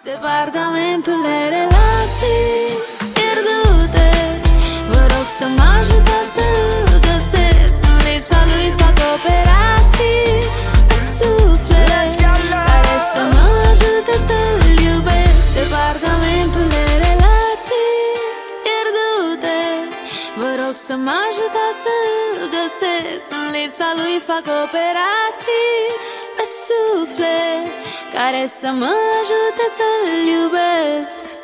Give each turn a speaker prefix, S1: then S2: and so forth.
S1: Departamentul de relații pierdute. Vă rog să mă ajutați să-l găsesc. În lipsa lui fac operații pe suflet, care să mă ajute să-l iubesc. Departamentul de relații pierdute. Vă rog să mă ajutați să-l găsesc. În lipsa lui fac operații pe suflet, care să mă ajute să-l iubesc.